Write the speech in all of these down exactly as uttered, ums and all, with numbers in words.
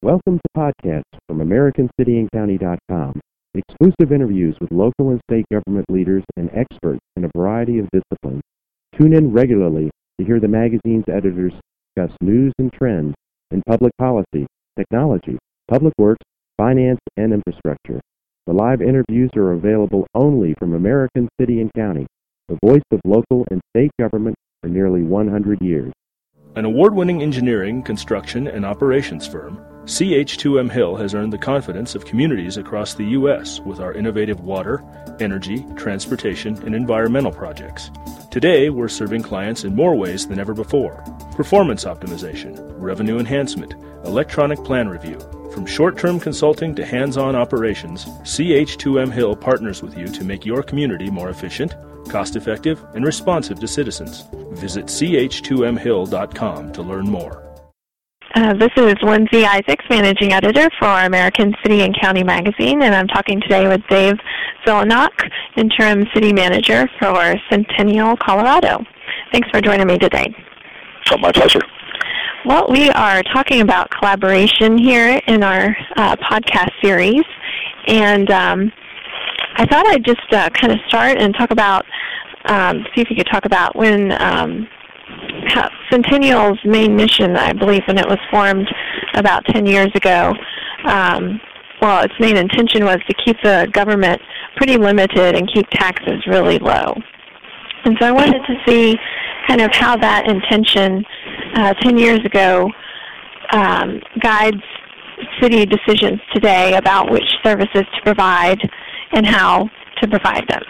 Welcome to podcasts from American City and County dot com, exclusive interviews with local and state government leaders and experts in a variety of disciplines. Tune in regularly to hear the magazine's editors discuss news and trends in public policy, technology, public works, finance, and infrastructure. The live interviews are available only from American City and County, the voice of local and state government for nearly one hundred years. An award-winning engineering, construction, and operations firm, C H two M Hill has earned the confidence of communities across the U S with our innovative water, energy, transportation, and environmental projects. Today, we're serving clients in more ways than ever before. Performance optimization, revenue enhancement, electronic plan review. From short-term consulting to hands-on operations, C H two M Hill partners with you to make your community more efficient, cost-effective, and responsive to citizens. Visit C H two M hill dot com to learn more. Uh, this is Lindsay Isaacs, Managing Editor for American City and County Magazine, and I'm talking today with Dave Zelenak, Interim City Manager for Centennial, Colorado. Thanks for joining me today. Oh, my pleasure. Well, we are talking about collaboration here in our uh, podcast series, and um, I thought I'd just uh, kind of start and talk about, um, see if you could talk about when um, Centennial's main mission, I believe, when it was formed about ten years ago, um, well, its main intention was to keep the government pretty limited and keep taxes really low. And so I wanted to see kind of how that intention uh, ten years ago um, guides city decisions today about which services to provide and how to provide them.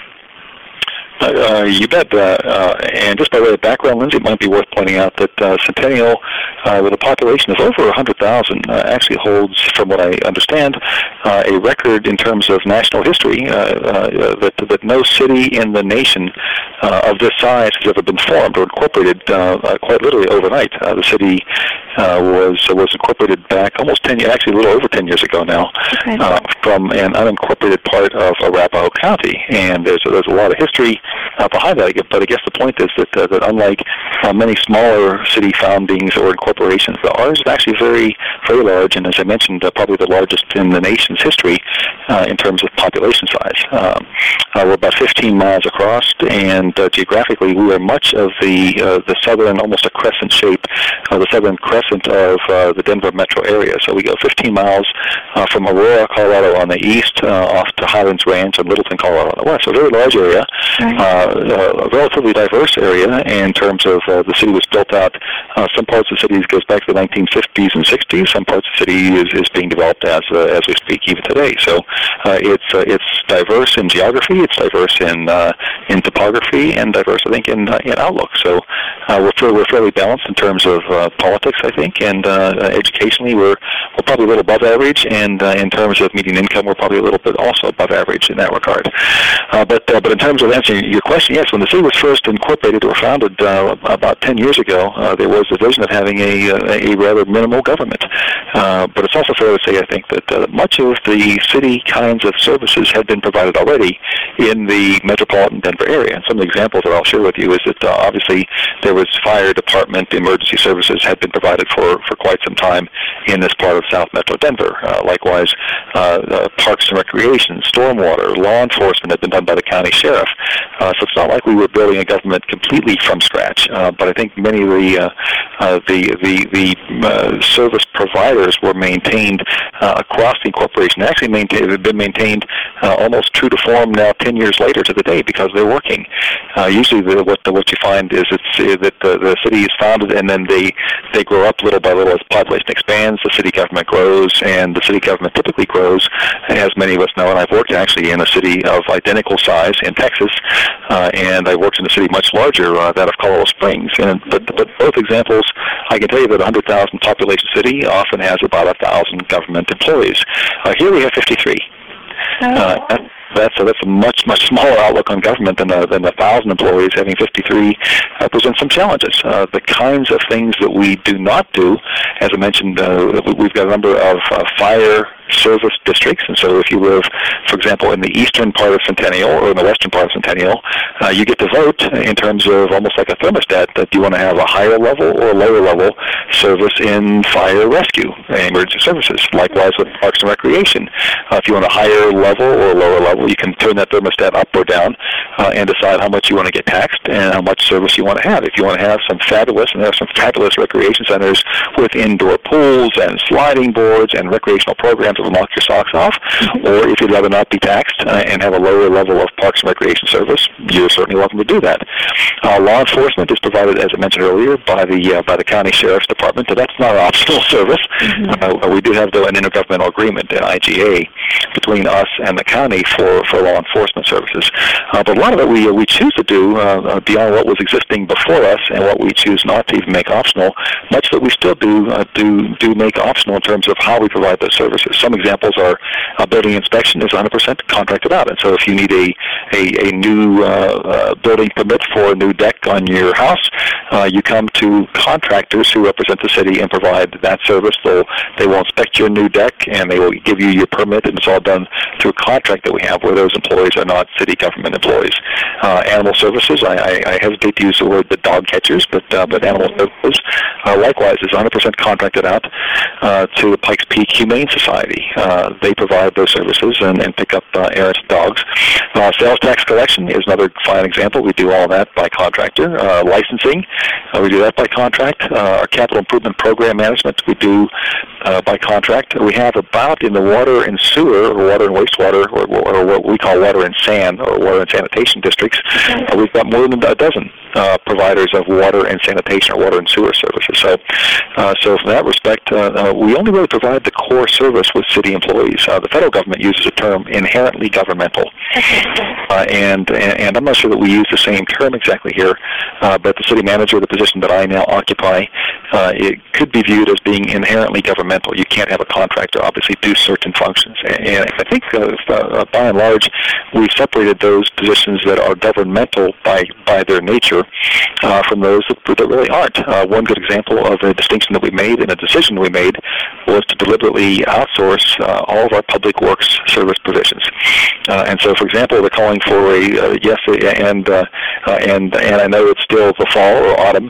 Uh, you bet. Uh, uh, and just by way of background, Lindsay, it might be worth pointing out that uh, Centennial, uh, with a population of over one hundred thousand, uh, actually holds, from what I understand, uh, a record in terms of national history uh, uh, that, that no city in the nation uh, of this size has ever been formed or incorporated uh, uh, quite literally overnight. Uh, the city uh, was was incorporated back almost ten years, actually a little over ten years ago now, okay. uh, from an unincorporated part of Arapahoe County. And there's, there's a lot of history Uh, behind that, but I guess the point is that, uh, that unlike uh, many smaller city foundings or incorporations, ours is actually very, very large, and as I mentioned, uh, probably the largest in the nation's history uh, in terms of population size. Um, uh, we're about fifteen miles across, and uh, geographically, we are much of the uh, the southern, almost a crescent shape, uh, the southern crescent of uh, the Denver metro area. So we go fifteen miles uh, from Aurora, Colorado, on the east, uh, off to Highlands Ranch and Littleton, Colorado, on the west. So a very large area. Right. Uh, a relatively diverse area in terms of uh, the city was built out. Uh, some parts of the city goes back to the nineteen fifties and sixties. Some parts of the city is, is being developed as uh, as we speak even today. So uh, it's uh, it's diverse in geography, it's diverse in uh, in topography, and diverse, I think, in uh, in outlook. So uh, we're fairly, we're fairly balanced in terms of uh, politics, I think, and uh, educationally we're we're probably a little above average, and uh, in terms of median income, we're probably a little bit also above average in that regard. Uh, but uh, but in terms of answering your question, yes, when the city was first incorporated or founded uh, about ten years ago, uh, there was a vision of having a, a rather minimal government. Uh, but it's also fair to say, I think, that uh, much of the city kinds of services had been provided already in the metropolitan Denver area. And some of the examples that I'll share with you is that uh, obviously there was fire department, emergency services had been provided for, for quite some time in this part of South Metro Denver. Uh, likewise, uh, uh, parks and recreation, stormwater, law enforcement had been done by the county sheriff. Uh, so it's not like we were building a government completely from scratch, uh, but I think many of the uh, uh, the the, the uh, service providers were maintained uh, across the incorporation. They actually maintained, have been maintained uh, almost true to form now, ten years later to the day, because they're working. Uh, usually, the, what the, what you find is it's uh, that the, the city is founded, and then they they grow up little by little as population expands. The city government grows, and the city government typically grows, as many of us know. And I've worked actually in a city of identical size in Texas. Uh, and I worked in a city much larger, uh, that of Colorado Springs. And but, but both examples, I can tell you that a one hundred thousand population city often has about one thousand government employees. Uh, here we have fifty-three. Uh, that, that's, a, that's a much, much smaller outlook on government than a, than a one thousand employees. Having fifty-three uh, presents some challenges. Uh, the kinds of things that we do not do, as I mentioned, uh, we've got a number of uh, fire service districts. And so if you live, for example, in the eastern part of Centennial or in the western part of Centennial, uh, you get to vote in terms of almost like a thermostat that you want to have a higher level or a lower level service in fire rescue and emergency services. Likewise with Parks and Recreation. Uh, if you want a higher level or a lower level, you can turn that thermostat up or down uh, and decide how much you want to get taxed and how much service you want to have. If you want to have some fabulous, and there are some fabulous recreation centers with indoor pools and sliding boards and recreational programs that will knock your socks off, or if you'd rather not be taxed uh, and have a lower level of Parks and Recreation service, you're certainly welcome to do that. Uh, law enforcement is provided, as I mentioned earlier, by the uh, by the County Sheriff's Department, so that's not an optional service. Mm-hmm. uh, we do have, though, an intergovernmental agreement, an I G A, between us and the county for, for law enforcement services. Uh, but a lot of it we, uh, we choose to do uh, beyond what was existing before us and what we choose not to even make optional, much that we still do uh, do do make optional in terms of how we provide those services. Some examples are uh, building inspection is one hundred percent contracted out, and so if you need a a, a new uh, uh, building permit for a new deck on your house, uh, you come to contractors who represent the city and provide that service. They'll, they will inspect your new deck and they will give you your permit, and it's all done through a contract that we have where those employees are not city government employees. Uh, animal services, I, I, I hesitate to use the word the dog catchers, but uh, but animal services uh, likewise is one hundred percent contracted out uh, to the Pikes Peak Humane Society. Uh, they provide those services and, and pick up uh, errant dogs. Uh, sales tax collection is another fine example. We do all that by contractor. Uh, licensing, uh, we do that by contract. Uh, our capital improvement program management, we do uh, by contract. We have about in the water and sewer, or water and wastewater, or, or what we call water and sand, or water and sanitation districts, uh, we've got more than a dozen uh, providers of water and sanitation or water and sewer services. So, uh, so from that respect, uh, uh, we only really provide the core service with city employees. Uh, the federal government uses a term inherently governmental, uh, and, and and I'm not sure that we use the same term exactly here, uh, but the city manager, the position that I now occupy, uh, it could be viewed as being inherently governmental. You can't have a contractor obviously do certain functions, and I think uh, uh, by and large we've separated those positions that are governmental by by their nature uh, from those that, that really aren't. Uh, one good example of a distinction that we made and a decision we made was to deliberately outsource uh, all of our public works service provisions. Uh, and so, for example, they're calling for a uh, yes, and uh, uh, and and I know it's still the fall or autumn.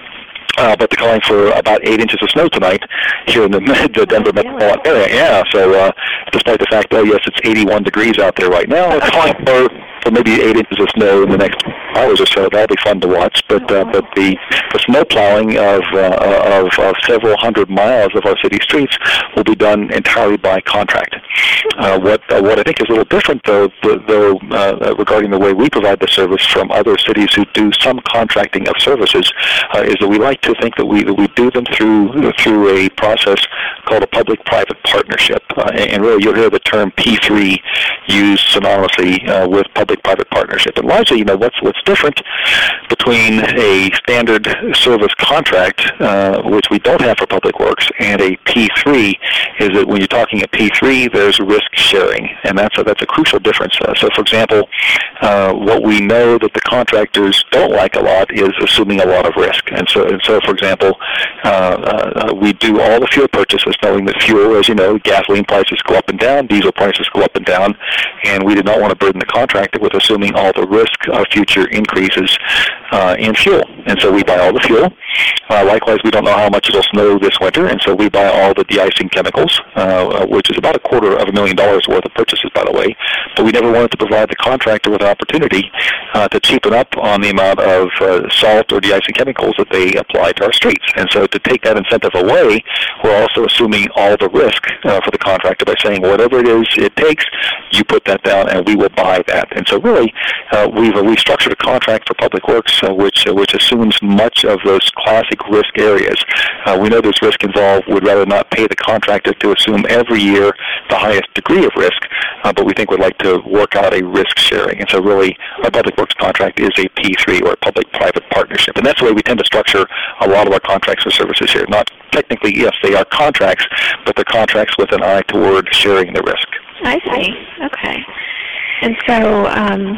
Uh, but they're calling for about eight inches of snow tonight here in the, the Denver metropolitan area. Yeah, so uh, despite the fact, oh yes, it's eighty-one degrees out there right now, they're calling for, for maybe eight inches of snow in the next hours or so. That'll be fun to watch. But uh, but the, the snow plowing of, uh, of of several hundred miles of our city streets will be done entirely by contract. Uh, what uh, what I think is a little different, though, though uh, regarding the way we provide the service from other cities who do some contracting of services, uh, is that we like to think that we that we do them through through a process called a public-private partnership. Uh, and really, you'll hear the term P three used synonymously uh, with public-private partnership. And largely, you know, what's what's different between a standard service contract, uh, which we don't have for public works, and a P three, is that when you're talking a P three, there's risk sharing, and that's a, that's a crucial difference. Uh, so, for example, uh, what we know that the contractors don't like a lot is assuming a lot of risk, and so and so, for example, uh, uh, we do all the fuel purchases, knowing that fuel, as you know, gasoline prices go up and down, diesel prices go up and down, and we did not want to burden the contractor with assuming all the risk of future increases uh, in fuel, and so we buy all the fuel. Uh, likewise, we don't know how much it'll snow this winter, and so we buy all the de-icing chemicals, uh, which is about a quarter of a million dollars worth of purchases, by the way. But we never wanted to provide the contractor with an opportunity uh, to cheapen up on the amount of uh, salt or de-icing chemicals that they apply to our streets. And so to take that incentive away, we're also assuming all the risk uh, for the contractor by saying whatever it is it takes, you put that down and we will buy that. And so really, uh, we've, uh, we've structured a contract for public works uh, which, uh, which assumes much of those classic risk areas. Uh, we know there's risk involved. We'd rather not pay the contractor to assume every year the highest degree of risk, uh, but we think we'd like to work out a risk sharing. And so really, our public works contract is a P three, or a public-private partnership. And that's the way we tend to structure a lot of our contracts for services here. Not technically, yes, they are contracts, but they're contracts with an eye toward sharing the risk. I see. Okay. And so um,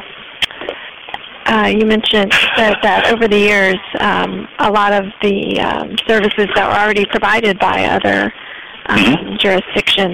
uh, you mentioned that, that over the years, um, a lot of the um, services that were already provided by other um, mm-hmm. jurisdictions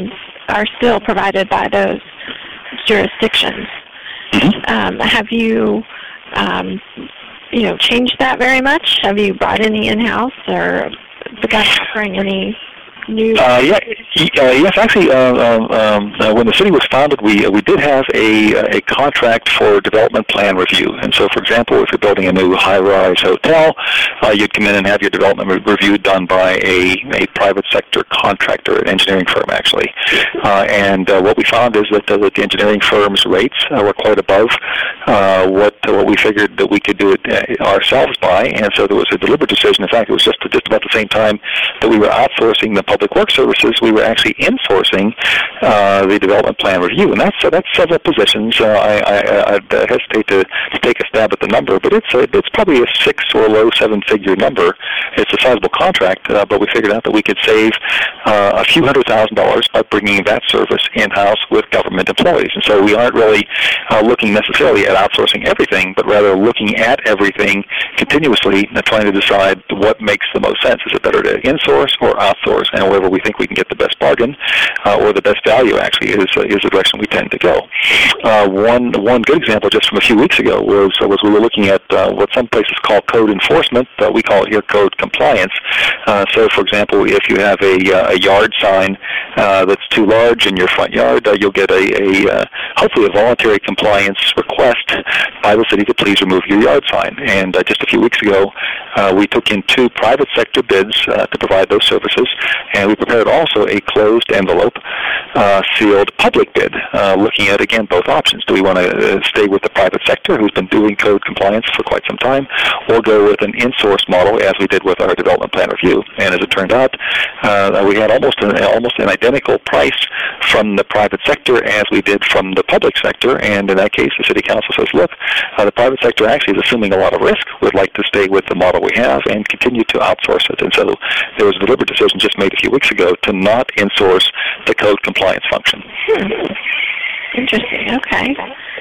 are still provided by those jurisdictions. Mm-hmm. Um, have you, um, you know, changed that very much? Have you brought any in-house or begun offering any new? Uh, yeah, uh, yes, actually, uh, um, uh, when the city was founded, we uh, we did have a a contract for development plan review. And so, for example, if you're building a new high-rise hotel, uh, you'd come in and have your development re- review done by a, a private sector contractor, an engineering firm, actually. Uh, and uh, what we found is that, uh, that the engineering firm's rates uh, were quite above uh, what uh, what we figured that we could do it uh, ourselves by. And so there was a deliberate decision. In fact, it was just just about the same time that we were outsourcing the public works services, we were actually insourcing uh, the development plan review, and that's uh, that's several positions. Uh, I, I I'd hesitate to, to take a stab at the number, but it's a, it's probably a six or low seven-figure number. It's a sizable contract, uh, but we figured out that we could save uh, a few hundred thousand dollars by bringing that service in-house with government employees. And so we aren't really uh, looking necessarily at outsourcing everything, but rather looking at everything continuously and trying to decide what makes the most sense. Is it better to insource or outsource? And wherever we think we can get the best bargain uh, or the best value, actually, is uh, is the direction we tend to go. Uh, one one good example just from a few weeks ago was uh, was we were looking at uh, what some places call code enforcement. Uh, we call it here code compliance. Uh, so, for example, if you have a, uh, a yard sign uh, that's too large in your front yard, uh, you'll get a, a uh, hopefully a voluntary compliance request by the city to please remove your yard sign. And uh, just a few weeks ago, uh, we took in two private sector bids uh, to provide those services, and we prepared also a closed envelope, uh, sealed public bid, uh, looking at, again, both options. Do we want to uh, stay with the private sector, who's been doing code compliance for quite some time, or go with an in-source model, as we did with our development plan review? And as it turned out, uh, we had almost an, almost an identical price from the private sector as we did from the public sector. And in that case, the city council says, look, uh, the private sector actually is assuming a lot of risk. We'd like to stay with the model we have and continue to outsource it. And so there was a deliberate decision just made a few weeks ago to not in-source the code compliance function. Hmm. Interesting. Okay.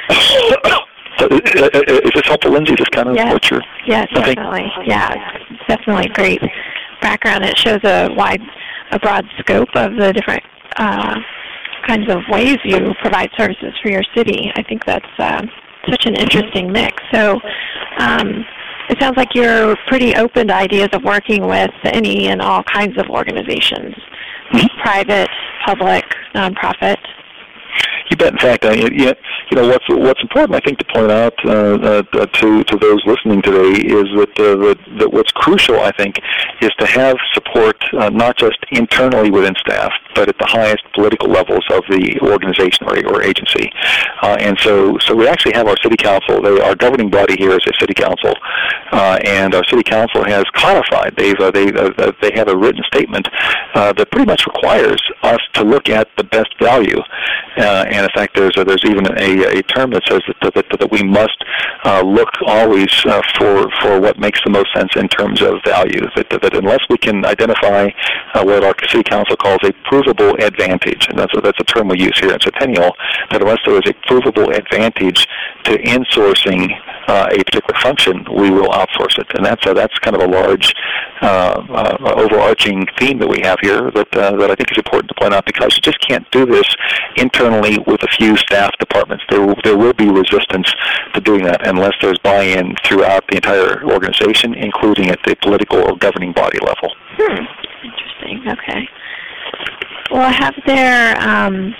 So, uh, is this helpful, Lindsay? Is this kind of yes. what you're... Yes, okay. definitely. Yeah, it's definitely a great background. It shows a wide, a broad scope of the different uh, kinds of ways you provide services for your city. I think that's uh, such an interesting mix. So um, it sounds like you're pretty open to ideas of working with any and all kinds of organizations, mm-hmm. private, public, nonprofit. You bet. In fact, uh, you, you know what's what's important, I think, to point out uh, uh, to to those listening today is that, uh, that that what's crucial, I think, is to have support uh, not just internally within staff, but at the highest political levels of the organization or, or agency. Uh, and so, so we actually have our city council. They, our governing body here is a city council, uh, and our city council has codified. They've uh, they uh, they have a written statement uh, that pretty much requires us to look at the best value. Uh, and in fact, there's a, there's even a, a term that says that, that, that we must uh, look always uh, for for what makes the most sense in terms of value. That, that unless we can identify uh, what our city council calls a provable advantage, and that's a, that's a term we use here in Centennial, that unless there is a provable advantage to insourcing uh, a particular function, we will outsource it. And that's a, that's kind of a large uh, uh, overarching theme that we have here that uh, that I think is important to point out, because you just can't do this internally with a few staff departments. There will, there will be resistance to doing that unless there's buy-in throughout the entire organization, including at the political or governing body level. Hmm. Interesting. Okay. Well, have there, um,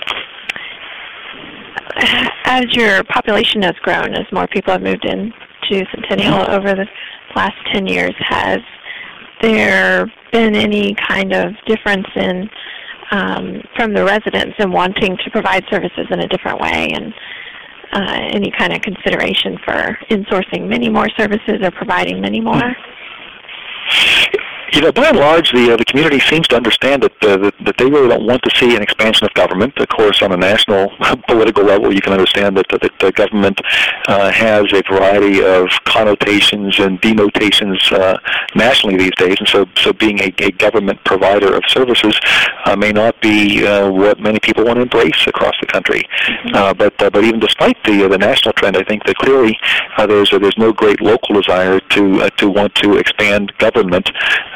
as your population has grown, as more people have moved into Centennial over the last ten years, has there been any kind of difference in Um, from the residents and wanting to provide services in a different way, and uh, any kind of consideration for insourcing many more services or providing many more? You know, by and large, the uh, the community seems to understand that, uh, that that they really don't want to see an expansion of government. Of course, on a national political level, you can understand that, that, that the government uh, has a variety of connotations and denotations uh, nationally these days, and so so being a, a government provider of services uh, may not be uh, what many people want to embrace across the country. Mm-hmm. Uh, but uh, but even despite the uh, the national trend, I think that clearly uh, there's uh, there's no great local desire to uh, to want to expand government.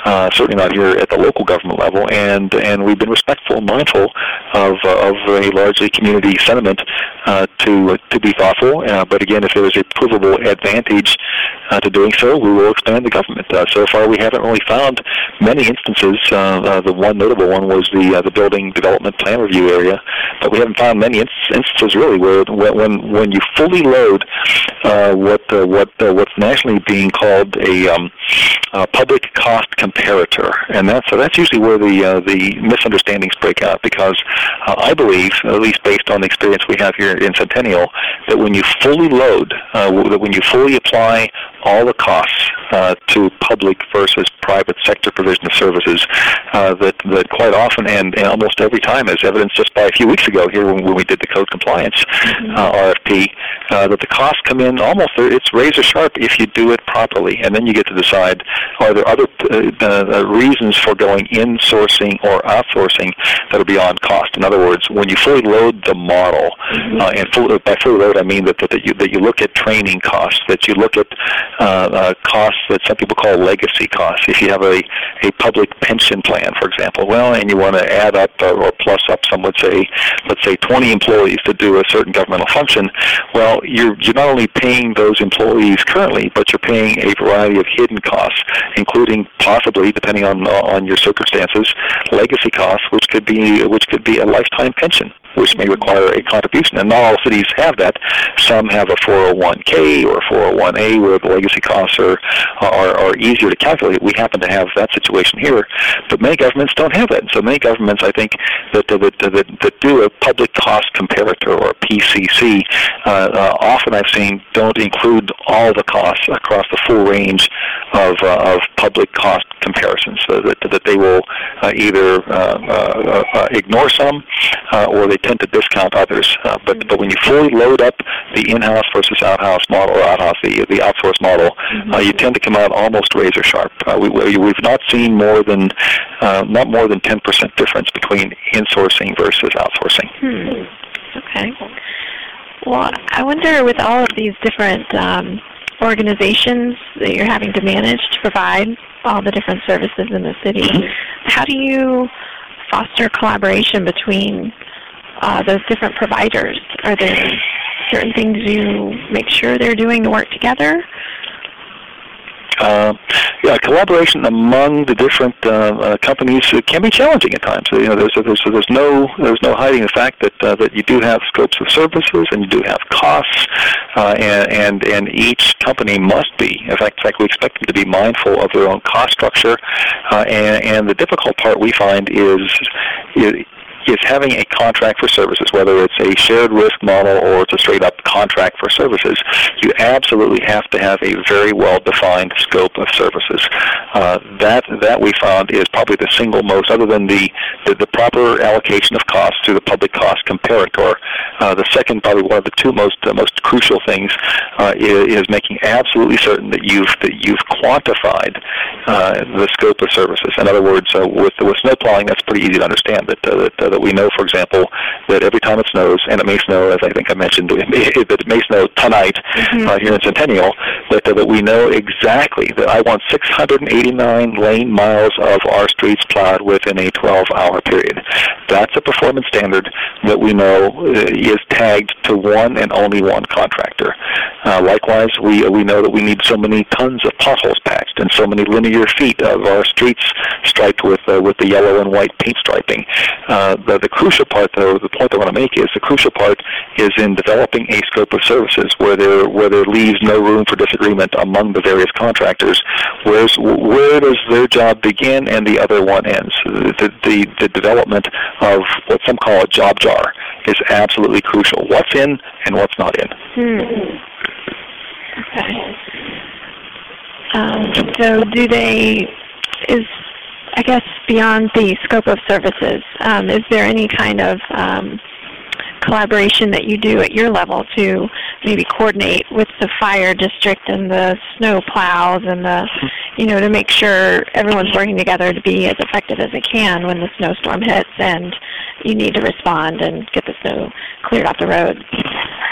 uh, certainly not here at the local government level, and and we've been respectful and mindful of uh, of a largely community sentiment uh, to to be thoughtful. Uh, but again, if there is a provable advantage uh, to doing so, we will expand the government. Uh, so far, we haven't really found many instances. Uh, uh, the one notable one was the uh, the building development plan review area, but we haven't found many instances really where when when you fully load uh, what uh, what uh, what's nationally being called a um, uh, public cost comparator, and that's so that's usually where the uh, the misunderstandings break out, because uh, I believe, at least based on the experience we have here in Centennial, that when you fully load, uh, that when you fully apply all the costs uh, to public versus private sector provision of services, uh, that that quite often and, and almost every time, as evidenced just by a few weeks ago here when, when we did the code compliance mm-hmm. uh, R F P, uh, that the costs come in almost, it's razor sharp if you do it properly, and then you get to decide, are there other uh, uh, reasons for going in-sourcing or outsourcing that are beyond cost? In other words, when you fully load the model, mm-hmm. uh, and full, by fully load I mean that, that, that, you, that you look at training costs, that you look at uh, uh, costs that some people call legacy costs. If you have a, a public pension plan, for example, well, and you want to add up uh, or plus up, some would say, let's say twenty employees to do a certain governmental function, well, you're, you're not only paying those employees currently, but you're paying a variety of hidden costs, including possibly, depending on on your circumstances, legacy costs, which could be which could be a lifetime pension, which may require a contribution. And not all cities have that. Some have a four oh one K or a four oh one A where the legacy costs are, are, are easier to calculate. We happen to have that situation here, but many governments don't have that. And so many governments, I think, that, that, that, that do a public cost comparator, or P C C, uh, uh, often I've seen don't include all the costs across the full range of, uh, of public cost comparisons, so that, that they will uh, either uh, uh, uh, ignore some uh, or they tend to discount others. Uh, but but when you fully load up the in-house versus out-house model, or out-house the the outsource model, mm-hmm. uh, you tend to come out almost razor sharp. Uh, we, we've not seen more than uh, not more than ten percent difference between insourcing versus outsourcing. Hmm. Okay. Well, I wonder, with all of these different um, organizations that you're having to manage to provide all the different services in the city, mm-hmm. how do you foster collaboration between uh, those different providers? Are there certain things you make sure they're doing to work together? Uh, yeah, collaboration among the different uh, uh, companies can be challenging at times. So, you know, there's there's there's no there's no hiding the fact that uh, that you do have scopes of services and you do have costs, uh, and and and each company must be. In fact, in fact, we expect them to be mindful of their own cost structure. Uh, and and the difficult part we find is. is is having a contract for services, whether it's a shared risk model or it's a straight-up contract for services. You absolutely have to have a very well-defined scope of services. Uh, that that we found is probably the single most, other than the, the, the proper allocation of costs through the public cost comparator, uh, the second, probably one of the two most uh, most crucial things uh, is, is making absolutely certain that you've that you've quantified uh, the scope of services. In other words, uh, with with snow plowing, that's pretty easy to understand. That uh, that, uh, that we know, for example, that every time it snows, and it may snow, as I think I mentioned, it may, that it may snow tonight mm-hmm. uh, here in Centennial, that, uh, that we know exactly that I want six hundred eighty-nine lane miles of our streets plowed within a twelve-hour period. That's a performance standard that we know uh, is tagged to one and only one contractor. Uh, likewise, we we know that we need so many tons of potholes patched and so many linear feet of our streets striped with uh, with the yellow and white paint striping. Uh, the, the crucial part, though, the point I want to make is the crucial part is in developing a scope of services where there where there leaves no room for disagreement among the various contractors. Where's, where does their job begin and the other one ends? The, the, the development of what some call a job jar is absolutely crucial. What's in and what's not in. Hmm. Okay. Um, so do they, is, I guess, beyond the scope of services, um, is there any kind of um, collaboration that you do at your level to maybe coordinate with the fire district and the snow plows and the, you know, to make sure everyone's working together to be as effective as they can when the snowstorm hits and you need to respond and get the snow cleared off the road?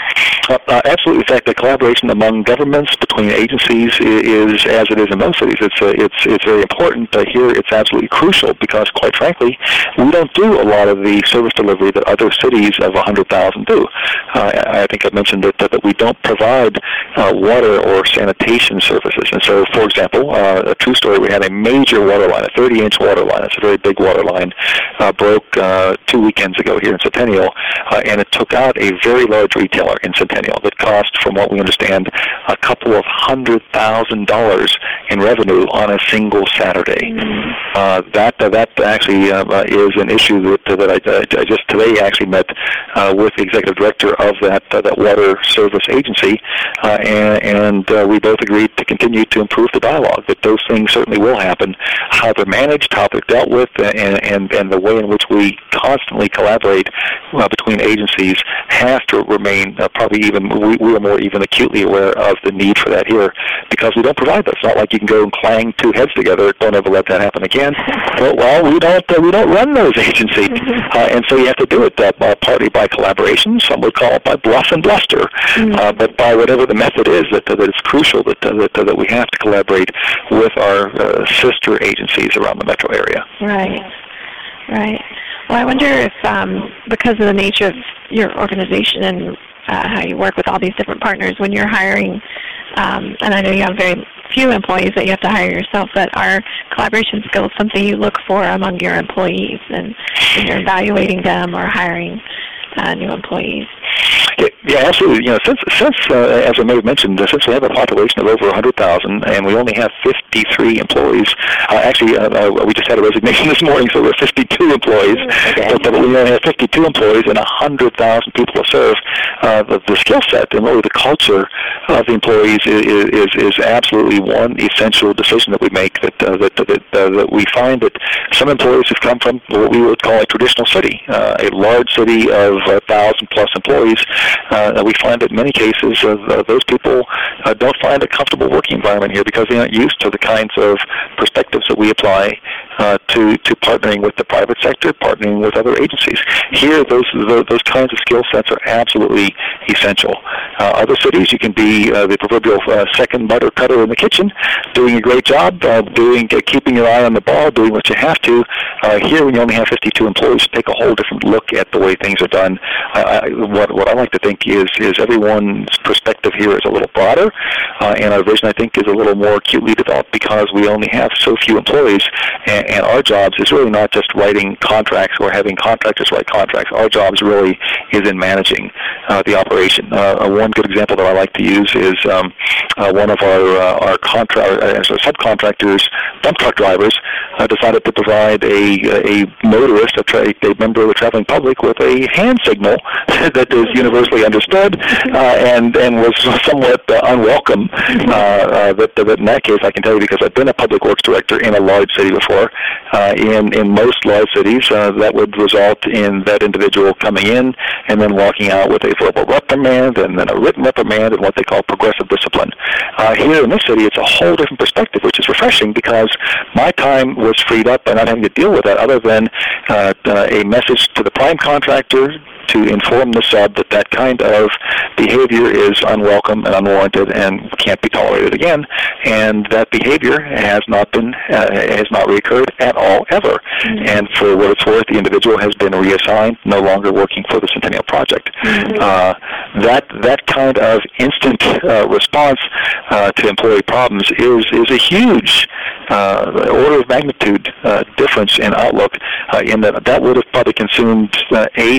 Uh, uh, absolutely. In fact, the collaboration among governments between agencies is, is as it is in most cities. It's uh, it's it's very important. Uh, here, it's absolutely crucial because, quite frankly, we don't do a lot of the service delivery that other cities of one hundred thousand do. Uh, I think I mentioned that that, that we don't provide uh, water or sanitation services. And so, for example, uh, a true story: we had a major water line, a thirty-inch water line. It's a very big water line. Uh, broke uh, two weekends ago here in Centennial, uh, and it took out a very large retailer in Centennial that cost, from what we understand, a couple of hundred thousand dollars in revenue on a single Saturday. Mm-hmm. Uh, that uh, that actually uh, uh, is an issue that uh, that I, I just today actually met uh, with the executive director of that uh, that water service agency, uh, and, and uh, we both agreed to continue to improve the dialogue. That those things certainly will happen. How they're managed, how they're dealt with, and and, and the way in which we constantly collaborate uh, between agencies has to remain uh, probably even we, we are more even acutely aware of the need for that here, because we don't provide that. It's not like you can go and clang two heads together. Don't ever let that happen again. But, well, we don't uh, we don't run those agencies, uh, and so you have to do it uh, partly by collaboration. Some would call it by bluff and bluster, mm-hmm. uh, but by whatever the method is, that uh, that it's crucial that uh, that, uh, that we have to collaborate with our uh, sister agencies around the metro area. Right, right. Well, I wonder if um, because of the nature of your organization and uh, how you work with all these different partners, when you're hiring, um, and I know you have very few employees that you have to hire yourself, but are collaboration skills something you look for among your employees and when you're evaluating them or hiring uh, new employees? Yeah, absolutely. You know, since since uh, as I may have mentioned, uh, since we have a population of over one hundred thousand and we only have fifty-three employees, uh, actually uh, uh, we just had a resignation this morning, so we're fifty-two employees. Okay. But, but we only have fifty-two employees and one hundred thousand people to serve. Uh, the, the skill set and really the culture of the employees is is, is absolutely one essential decision that we make. That uh, that that, uh, that we find that some employees have come from what we would call a traditional city, uh, a large city of a thousand plus employees. Uh, we find that in many cases uh, uh, those people uh, don't find a comfortable working environment here because they aren't used to the kinds of perspectives that we apply uh, to to partnering with the private sector, partnering with other agencies. Here, those those, those kinds of skill sets are absolutely essential. Uh, other cities, you can be uh, the proverbial uh, second butter cutter in the kitchen, doing a great job, uh, doing uh, keeping your eye on the ball, doing what you have to. Uh, here, when you only have fifty-two employees, take a whole different look at the way things are done. Uh, I, what what I like to think is is everyone's perspective here is a little broader, uh, and our vision, I think, is a little more acutely developed because we only have so few employees, and, and our jobs is really not just writing contracts or having contractors write contracts. Our jobs really is in managing uh, the operation. Uh, one good example that I like to use is um, uh, one of our uh, our contra- uh, subcontractors, dump truck drivers, uh, decided to provide a a motorist, a, tra- a member of the traveling public, with a hand signal that is universally understood uh, and and was somewhat uh, unwelcome. Uh, uh, that, that in that case, I can tell you because I've been a public works director in a large city before. Uh, in in most large cities, uh, that would result in that individual coming in and then walking out with a verbal reprimand and then a written reprimand and what they call progressive discipline. Uh, here in this city, it's a whole different perspective, which is refreshing because my time was freed up by not having to deal with that other than uh, uh, a message to the prime contractor to inform the sub that that kind of behavior is unwelcome and unwarranted and can't be tolerated again, and that behavior has not been uh, has not reoccurred at all ever. Mm-hmm. And for what it's worth, the individual has been reassigned, no longer working for the Centennial Project. Mm-hmm. Uh, that that kind of instant uh, response uh, to employee problems is is a huge uh, order of magnitude uh, difference in outlook. Uh, in that that would have probably consumed uh, eight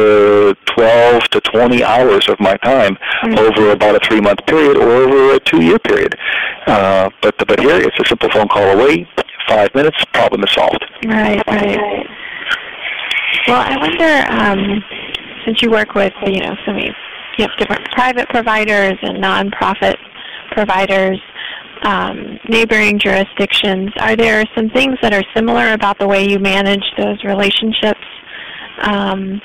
to twelve to twenty hours of my time mm-hmm. over about a three-month period or over a two-year period. Uh, but but here, it's a simple phone call away, five minutes, problem is solved. Right, right. Well, I wonder, um, since you work with, you know, so many, you have different private providers and nonprofit providers, um, neighboring jurisdictions, are there some things that are similar about the way you manage those relationships? Um,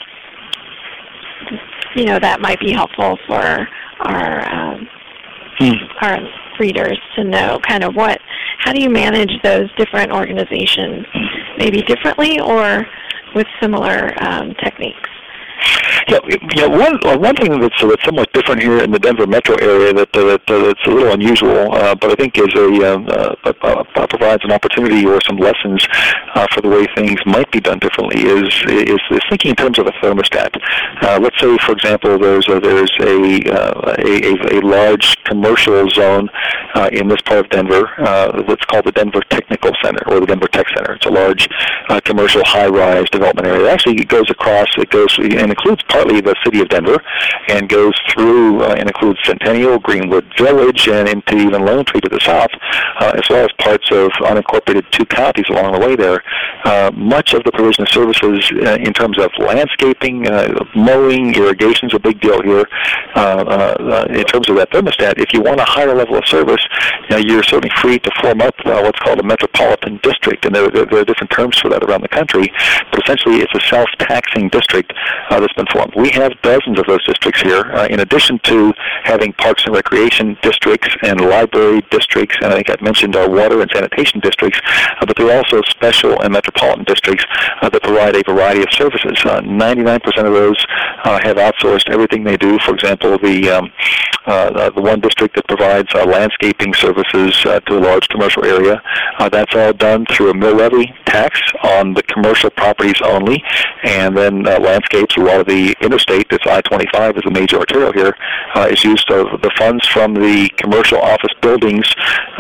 you know, that might be helpful for our um, hmm. our readers to know kind of what, how do you manage those different organizations, maybe differently or with similar um, techniques? Yeah, you know, one one thing that's, uh, that's somewhat different here in the Denver metro area that uh, that uh, that's a little unusual, uh, but I think is a uh, uh, uh, provides an opportunity or some lessons uh, for the way things might be done differently. Is is, is thinking in terms of a thermostat. Uh, let's say, for example, there's a, there's a, uh, a, a a large commercial zone uh, in this part of Denver uh, that's called the Denver Technical Center or the Denver Tech Center. It's a large uh, commercial high-rise development area. Actually, it goes across. It goes and includes partly the city of Denver, and goes through uh, and includes Centennial, Greenwood Village, and into even Lone Tree to the south, uh, as well as parts of unincorporated two counties along the way there. Uh, much of the provision of services uh, in terms of landscaping, uh, mowing, irrigation is a big deal here. Uh, uh, in terms of that thermostat, if you want a higher level of service, you know, you're certainly free to form up uh, what's called a metropolitan district, and there, there, there are different terms for that around the country, but essentially it's a self-taxing district uh, that's been formed. We have dozens of those districts here, uh, in addition to having parks and recreation districts and library districts, and I think I've mentioned our water and sanitation districts, uh, but there are also special and metropolitan districts uh, that provide a variety of services. Uh, ninety-nine percent of those uh, have outsourced everything they do. For example, the um, uh, the one district that provides uh, landscaping services uh, to a large commercial area, uh, that's all done through a mill levy tax on the commercial properties only, and then uh, landscapes. A lot of the interstate, that's I twenty-five is a major arterial here, uh, is used of the funds from the commercial office buildings uh,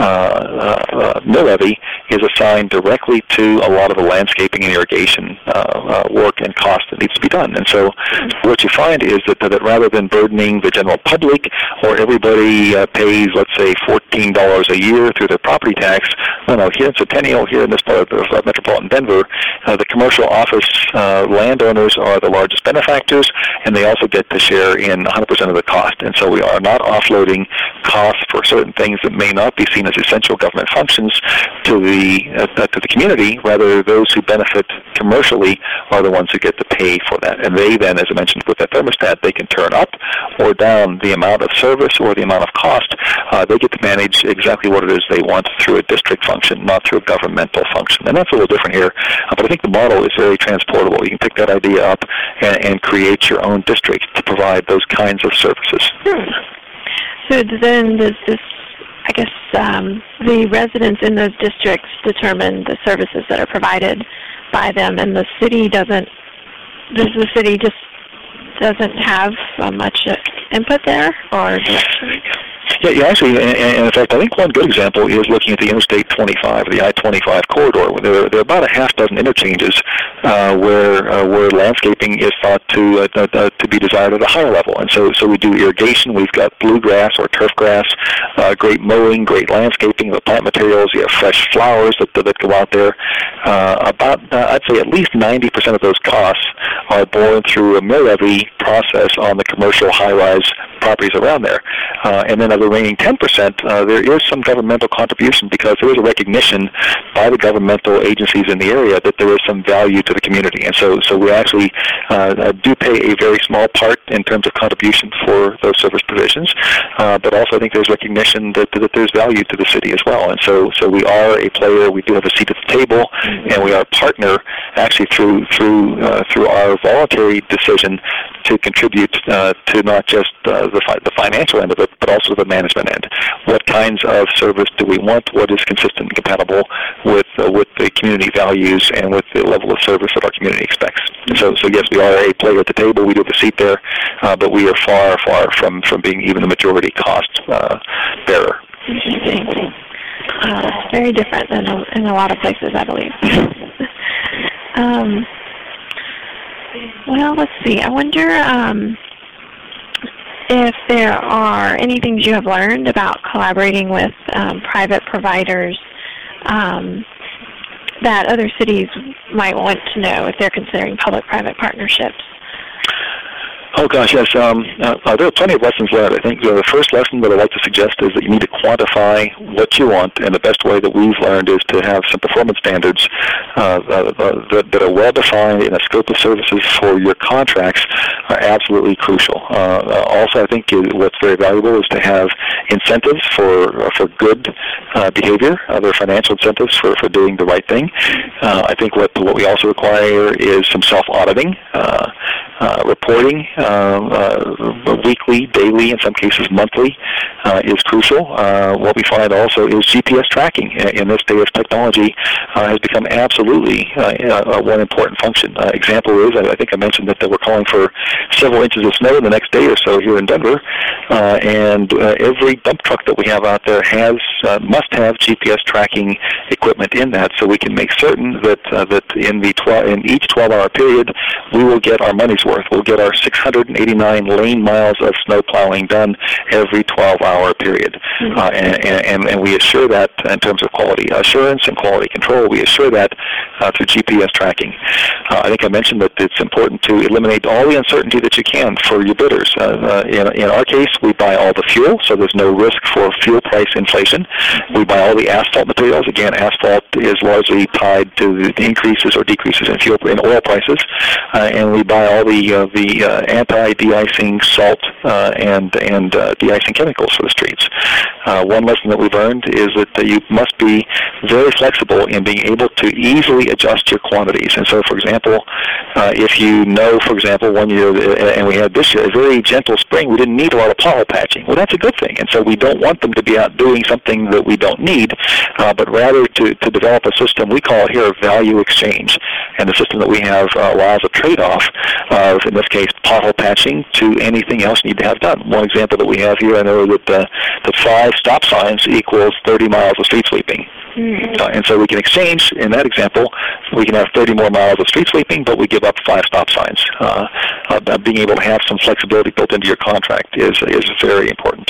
uh, mill levy is assigned directly to a lot of the landscaping and irrigation uh, uh, work and cost that needs to be done. And so what you find is that, that rather than burdening the general public, or everybody uh, pays, let's say, fourteen dollars a year through their property tax, no, no, here in Centennial, here in this part of uh, metropolitan Denver, uh, the commercial office uh, landowners are the largest benefactors, and they also get to share in one hundred percent of the cost. And so we are not offloading costs for certain things that may not be seen as essential government functions to the uh, to the community. Rather, those who benefit commercially are the ones who get to pay for that. And they then, as I mentioned, with that thermostat, they can turn up or down the amount of service or the amount of cost. Uh, they get to manage exactly what it is they want through a district function, not through a governmental function. And that's a little different here. Uh, but I think the model is very transportable. You can pick that idea up and, and create your own district to provide those kinds of services. Hmm. So then does this, I guess, um, the residents in those districts determine the services that are provided by them, and the city doesn't, does the city just doesn't have uh, much input there, or direction? Yeah, yeah, actually, and, and in fact, I think one good example is looking at the Interstate twenty-five, the I twenty-five corridor. There, there are about a half dozen interchanges uh, where uh, where landscaping is thought to uh, uh, to be desired at a higher level, and so so we do irrigation. We've got bluegrass or turf grass, uh, great mowing, great landscaping, the plant materials. You have fresh flowers that that go out there. Uh, about uh, I'd say at least ninety percent of those costs are borne through a mill levy process on the commercial high-rise properties around there, uh, and then of the remaining ten percent, uh, there is some governmental contribution because there is a recognition by the governmental agencies in the area that there is some value to the community, and so so we actually uh, do pay a very small part in terms of contribution for those service provisions, uh, but also I think there's recognition that, that there's value to the city as well, and so so we are a player. We do have a seat at the table, and we are a partner actually through through uh, through our voluntary decision to contribute uh, to not just uh, the, fi- the financial end of it, but also the management end. What kinds of service do we want? What is consistent and compatible with uh, with the community values and with the level of service that our community expects? And so, so yes, we are a player at the table. We do have a seat there, uh, but we are far, far from, from being even the majority cost uh, bearer. Interesting. Uh, that's very different than a, in a lot of places, I believe. um, well, let's see. I wonder um, if there are any things you have learned about collaborating with um, private providers um, that other cities might want to know if they're considering public-private partnerships. Oh gosh, yes. Um, uh, there are plenty of lessons learned. I think uh, the first lesson that I'd like to suggest is that you need to quantify what you want, and the best way that we've learned is to have some performance standards uh, uh, that, that are well-defined in a scope of services for your contracts are absolutely crucial. Uh, also, I think what's very valuable is to have incentives for uh, for good uh, behavior. Uh, there are financial incentives for, for doing the right thing. Uh, I think what what we also require is some self-auditing. Uh, uh, reporting, uh, uh, weekly, daily, in some cases monthly, uh, is crucial. Uh, what we find also is G P S tracking in this day of technology uh, has become absolutely uh, one important function. Uh, example is, I think I mentioned that, that we're calling for several inches of snow in the next day or so here in Denver, uh, and uh, every dump truck that we have out there has uh, must have G P S tracking equipment in that, so we can make certain that uh, that in the twelve in each twelve-hour period we will get our money's worth. We'll get our six hundred eighty-nine lane miles of snow plowing done every twelve-hour period, mm-hmm. uh, and, and and we assure that in terms of quality assurance and quality control. We assure that uh, through G P S tracking. Uh, I think I mentioned that it's important to eliminate all the uncertainty that you can for your bidders. Uh, uh, in, in our case, we buy all the fuel, so there's no risk for fuel price inflation. We buy all the asphalt materials. Again, asphalt is largely tied to the increases or decreases in fuel in oil prices, uh, and we buy all the uh, the uh, anti-de-icing salt uh, and and uh, de-icing chemicals for the streets. Uh, one lesson that we've learned is that uh, you must be very flexible in being able to easily adjust your quantities. And so, for example, uh, if you know, for example, one year, and we had this year, a very gentle spring, we didn't need a lot of pothole patching. Well, that's a good thing. And so we don't want them to be out doing something that we don't need, uh, but rather to, to develop a system we call here value exchange. And the system that we have uh, allows a trade-off of, in this case, pothole patching to anything else you need to have done. One example that we have here, I know that uh, the five stop signs equals thirty miles of street sweeping. Mm-hmm. Uh, and so we can exchange, in that example, we can have thirty more miles of street sweeping, but we give up five stop signs. Uh, uh, being able to have some flexibility built into your contract is is very important.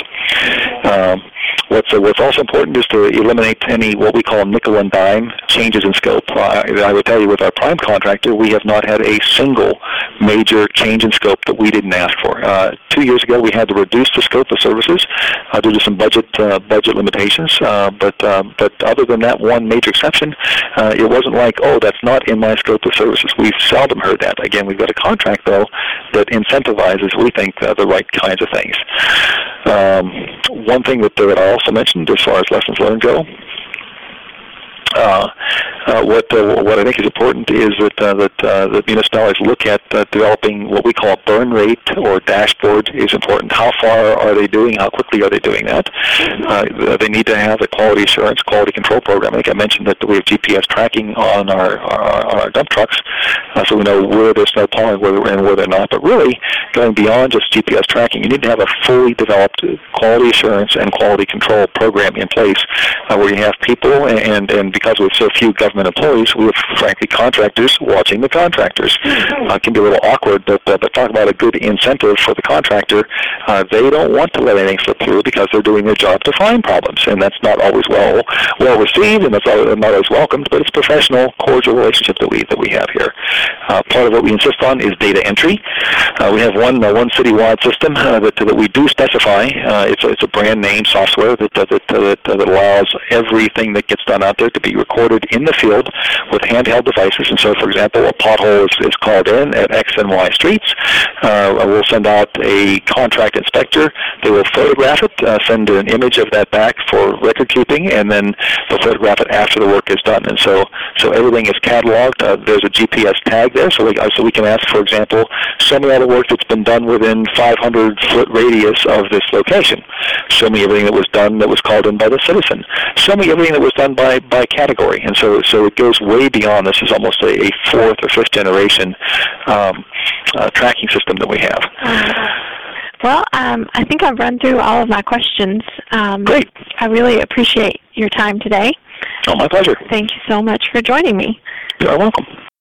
Um, what's uh, what's also important is to eliminate any what we call nickel and dime changes in scope. Uh, I would tell you, with our prime contractor, we have not had a single major change in scope that we didn't ask for. Uh, two years ago, we had to reduce the scope of services uh, due to some budget uh, budget limitations. Uh, but uh, but other than that one major exception, uh, it wasn't like, oh, that's not in my scope of services. We've seldom heard that. Again, we've got a contract, though, that incentivizes, we think, uh, the right kinds of things. Um, one thing that, that I also mentioned as far as lessons learned go, Uh, uh, what uh, what I think is important is that uh, that uh, the municipalities look at uh, developing what we call burn rate or dashboard is important. How far are they doing? How quickly are they doing that? Uh, they need to have a quality assurance, quality control program. I think I mentioned that we have G P S tracking on our our, our dump trucks, uh, so we know where there's snow plowing where and where they're not. But really, going beyond just G P S tracking, you need to have a fully developed quality assurance and quality control program in place, uh, where you have people and and because we have so few government employees, we have, frankly, contractors watching the contractors. Uh, it can be a little awkward, but, uh, but talk about a good incentive for the contractor. Uh, they don't want to let anything slip through because they're doing their job to find problems, and that's not always well well received, and that's not always welcomed, but it's a professional, cordial relationship that we that we have here. Uh, part of what we insist on is data entry. Uh, we have one uh, one citywide system uh, that, that we do specify. Uh, it's, a, it's a brand name software that, uh, that, uh, that, uh, that allows everything that gets done out there to be recorded in the field with handheld devices. And so, for example, a pothole is, is called in at X and Y streets. Uh, we'll send out a contract inspector. They will photograph it, uh, send an image of that back for record keeping, and then they'll photograph it after the work is done. And so, so everything is cataloged. Uh, there's a G P S tag there, so we, uh, so we can ask, for example, show me all the work that's been done within five hundred foot radius of this location. Show me everything that was done that was called in by the citizen. Show me everything that was done by, by category. And so, so it goes way beyond. This is almost a, a fourth or fifth generation um, uh, tracking system that we have. Well, um, I think I've run through all of my questions. Um, Great. I really appreciate your time today. Oh, my pleasure. Thank you so much for joining me. You're welcome.